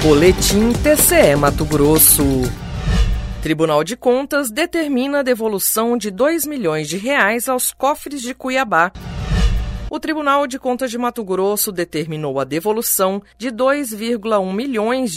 Boletim TCE Mato Grosso. Tribunal de Contas determina a devolução de R$2 milhões aos cofres de Cuiabá. O Tribunal de Contas de Mato Grosso determinou a devolução de R$2,1 milhões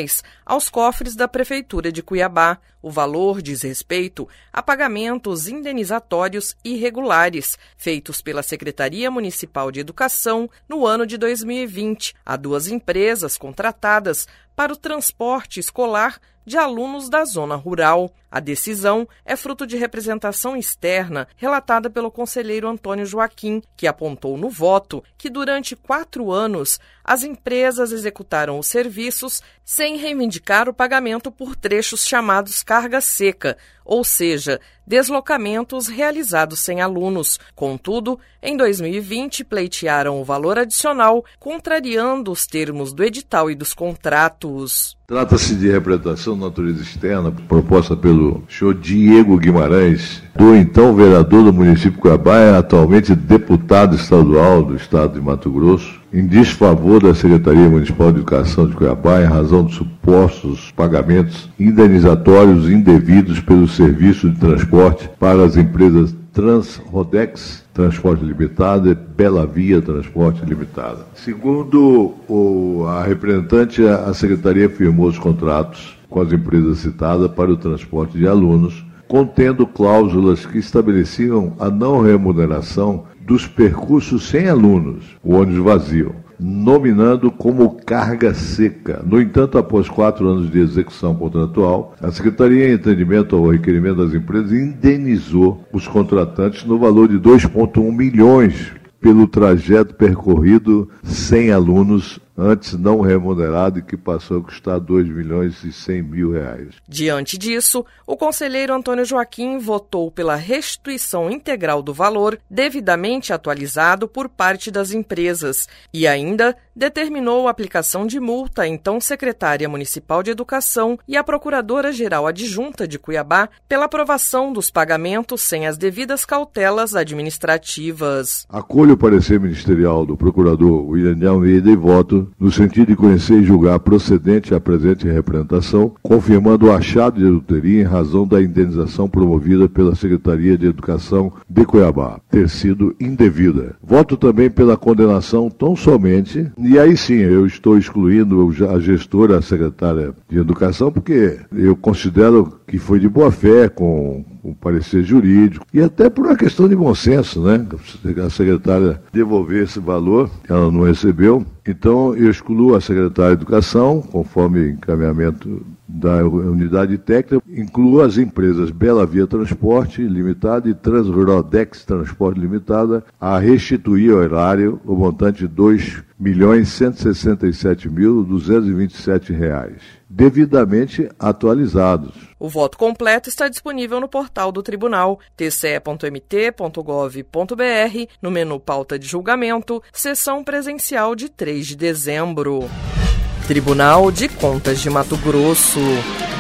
aos cofres da Prefeitura de Cuiabá. O valor diz respeito a pagamentos indenizatórios irregulares feitos pela Secretaria Municipal de Educação no ano de 2020 a duas empresas contratadas para o transporte escolar de alunos da zona rural. A decisão é fruto de representação externa relatada pelo conselheiro Antônio Joaquim, que apontou no voto que durante 4 anos as empresas executaram os serviços sem reivindicar o pagamento por trechos chamados carga seca, ou seja, deslocamentos realizados sem alunos. Contudo, em 2020 pleitearam o valor adicional, contrariando os termos do edital e dos contratos. Trata-se de representação de natureza externa proposta pelo senhor Diego Guimarães, do então vereador do município de Cuiabá, atualmente deputado estadual do estado de Mato Grosso, em desfavor da Secretaria Municipal de Educação de Cuiabá, em razão de supostos pagamentos indenizatórios indevidos pelo serviço de transporte para as empresas Transrodex Transporte Limitada e Bela Via Transporte Limitada. Segundo a representante, a Secretaria firmou os contratos com as empresas citadas para o transporte de alunos, contendo cláusulas que estabeleciam a não remuneração dos percursos sem alunos, o ônibus vazio, nominando como carga seca. No entanto, após 4 anos de execução contratual, a Secretaria, em atendimento ao requerimento das empresas, indenizou os contratantes no valor de R$2,1 milhões pelo trajeto percorrido sem alunos, antes não remunerado, e que passou a custar R$2.100.000. Diante disso, o conselheiro Antônio Joaquim votou pela restituição integral do valor devidamente atualizado por parte das empresas e ainda determinou a aplicação de multa à então secretária municipal de Educação e à procuradora-geral adjunta de Cuiabá pela aprovação dos pagamentos sem as devidas cautelas administrativas. Acolho o parecer ministerial do procurador William Almeida e voto no sentido de conhecer e julgar procedente a presente representação, confirmando o achado de adulteria em razão da indenização promovida pela Secretaria de Educação de Cuiabá ter sido indevida. Voto também pela condenação tão somente, e aí sim eu estou excluindo a gestora, a secretária de Educação, porque eu considero que foi de boa fé, com o parecer jurídico, e até por uma questão de bom senso, né? A secretária devolver esse valor, ela não recebeu, então eu excluo a secretária de Educação, conforme encaminhamento da unidade técnica, incluo as empresas Bela Via Transporte Limitada e Transrodex Transporte Limitada a restituir ao erário o montante de R$2.167.227, devidamente atualizados. O voto completo está disponível no portal do Tribunal, tce.mt.gov.br, no menu Pauta de Julgamento, sessão presencial de 3 de dezembro. Tribunal de Contas de Mato Grosso.